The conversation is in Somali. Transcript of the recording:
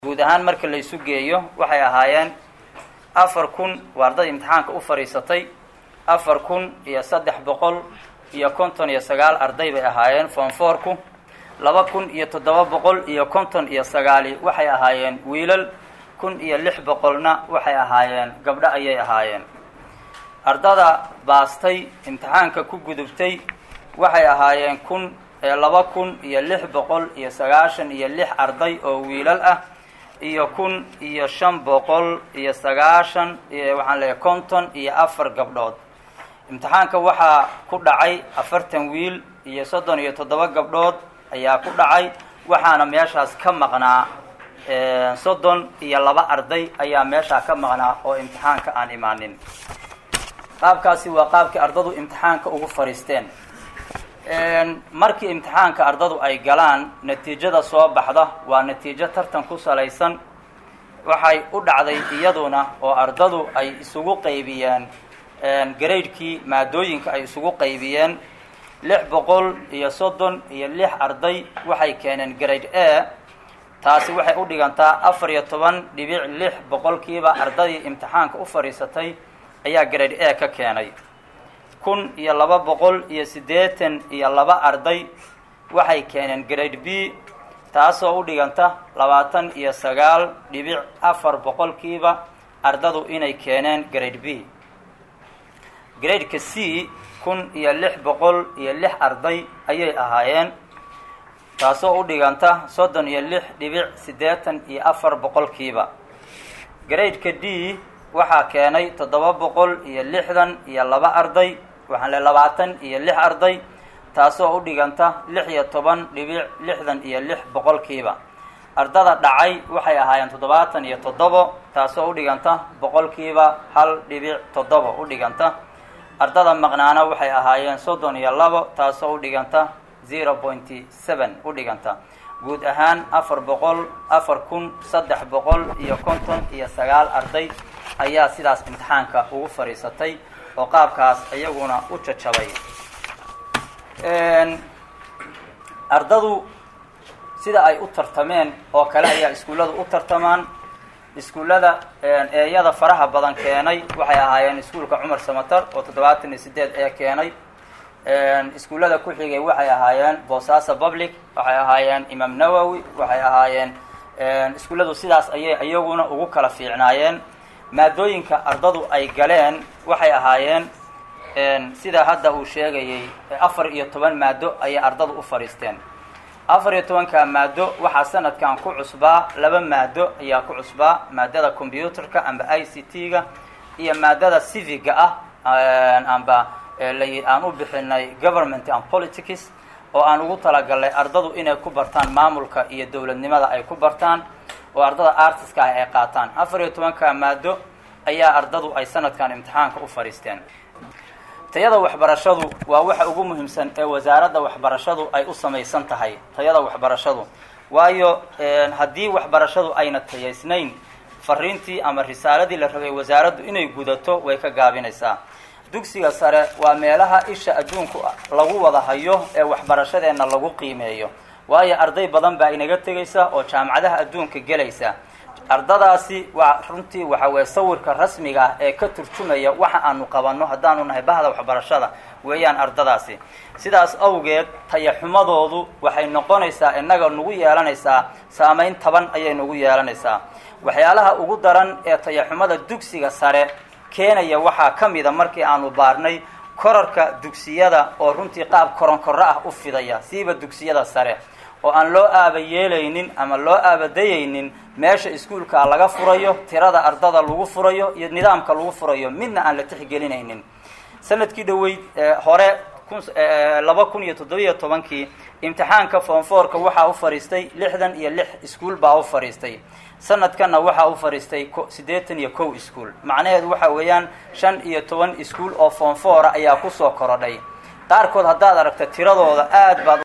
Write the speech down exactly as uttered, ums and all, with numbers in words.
guud ahaan marka la isu geeyo waxay ahaayeen afar kun waa arday imtixaanka u fariisatay afar kun iyo saddex boqol iyo konton iyo sagaal arday bay ahaayeen form four-ku laba kun iyo toddoba boqol iyo konton iyo sagaali waxay ahaayeen wiilal kun iyo lix boqolna waxay ahaayeen gabdho ayay ahaayeen ardada baastay imtixaanka ku gudubtay waxay ahaayeen kun laba kun iyo lix boqol iyo sagaashan iyo lix arday oo wiilal ah iyo kun iyo shan boqol iyo sagaashan iyo waxaan leeyahay konton iyo afar gabdhood imtixaanka waxaa ku dhacay afartan wiil iyo soddon iyo toddoba gabdhood ayaa ku dhacay waxaana meeshaas ka maqnaa soddon iyo laba arday ayaa meeshaa ka maqnaa oo imtixaanka aan imaanin qaabkaasi waa qaabkii ardadu imtixaanka ugu fariisteen markii imtixaanka ardadu ay galaan natiijada soo baxda waa natiijo tartan ku salaysan waxay u dhacday iyaduna oo ardadu ay isugu qaybiyeen gradekii maadooyinka ay isugu qaybiyeen lix boqol iyo soddon iyo lix arday waxay keeneen grade a taasi waxay u dhigantaa afar iyo toban dhibic lix boqolkiiba ardadii imtixaanka u fadhiisatay ayaa grade a ka keenay kun iyo laba boqol iyo siddeetan iyo laba arday waxay keeneen grade b taasoo u dhiganta labaatan iyo sagaal dhibic afar boqolkiiba ardadu inay keeneen grade b gradeka c kun iyo lix boqol iyo lix arday ayay ahaayeen taasoo u dhiganta soddon iyo lix dhibic siddeetan iyo afar boqolkiiba gradeka d waxaa keenay toddoba boqol iyo lixdan iyo laba arday waxaan le labaatan iyo lix arday taasoo u dhiganta lix iyo toban dhibic lixdan iyo lix boqolkiiba ardada dhacay waxay ahaayeen toddobaatan iyo toddobo taasoo u dhiganta boqolkiiba hal dhibic toddobo u dhiganta ardada maqnaana waxay ahaayeen soddon iyo labo taasoo u dhiganta zero pointy seven u dhiganta guud ahaan afar boqol afar kun saddex boqol iyo konton iyo sagaal arday ayaa sidaas imtixaanka ugu fadhiisatay oo qaabkaas iyaguna u jajabay ardadu sida ay u tartameen oo kale ayaa iskuulladu u tartamaan iskuullada eeyada faraha badan keenay waxay ahaayeen iskuulka cumar samatar oo toddobaatan iyo siddeed ee keenay iskuullada ku xigay waxay ahaayeen boosaaso public waxay ahaayeen imaam nawowi waxay ahaayeen iskuulladu sidaas ayay iyaguna ugu kala fiicnaayeen maadooyinka ardadu ay galeen waxay ahaayeen sida hadda uu sheegayay afar iyo toban maado ayay ardadu u fadhiisteen afar iyo tobanka maado waxaa sanadkan ku cusbaa laba maado ayaa ku cusbaa maadada computerka amba i c t-ga iyo maadada civiga ah amba aan u bixinay government and politics oo aan ugu talagalnay ardadu inay ku bartaan maamulka iyo dowladnimada ay ku bartaan oo ardada artiska ah ay qaataan afar iyo tobanka maado ayaa ardadu ay sanadkan imtixaanka u fadhiisteen tayada waxbarashadu waa waxa ugu muhiimsan ee wasaaradda waxbarashadu ay u samaysan tahay tayada waxbarashadu waayo haddii waxbarashadu ayna tayaysnayn fariintii ama risaaladii la rabay wasaaraddu inay gudato way ka gaabinaysaa dugsiga sare waa meelaha isha adduunku lagu wada hayo ee waxbarashadeenna lagu qiimeeyo waayo arday badan baa inaga tegaysa oo jaamacadaha adduunka gelaysa ardadaasi waa runtii waxa weye sawirka rasmiga ah ee ka turjumaya waxa aanu qabanno haddaanu nahay bahda waxbarashada weeyaan ardadaasi sidaas awgeed tayaxumadoodu waxay noqonaysaa innaga nagu yeelanaysaa saamayn taban ayay nagu yeelanaysaa waxyaalaha ugu daran ee tayaxumada dugsiga sare keenaya waxaa ka mida markii aanu baarnay korarka dugsiyada oo runtii qaab koronkorro ah u fidaya siiba dugsiyada sare oo aan loo aaba yeelaynin ama loo aabadayaynin meesha iskuulka laga furayo tirada ardada lagu furayo iyo nidaamka lagu furayo midna aan la tixgelinaynin sanadkii dhaweyd hore laba kun iyo toddobiyo tobankii imtixaanka form four-ka waxaa u fadhiistay lixdan iyo lix iskuul baa u fadhiistay sanadkanna waxaa u fadhiistay siddeetan iyo kow iskuul macnaheedu waxa weeyaan shan iyo toban iskuul oo form four-a ayaa kusoo korodhay qaarkood haddaad aragta tiradooda aad baad